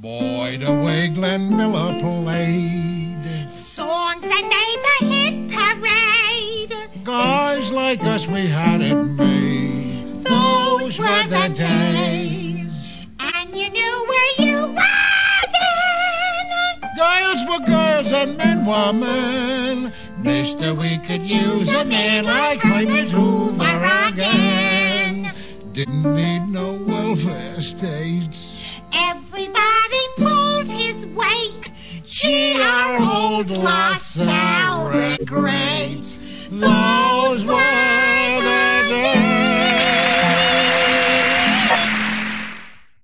Boy, the way Glenn Miller played. Songs that made the hit parade. Guys like us, we had it made. Those were the days. And you knew where you were then. Girls were girls and men were men. Mister, we could use a man like Herbert Hoover again. Didn't need no welfare states. Everybody pulled his weight. Gee, our old La Salle regrets. Those were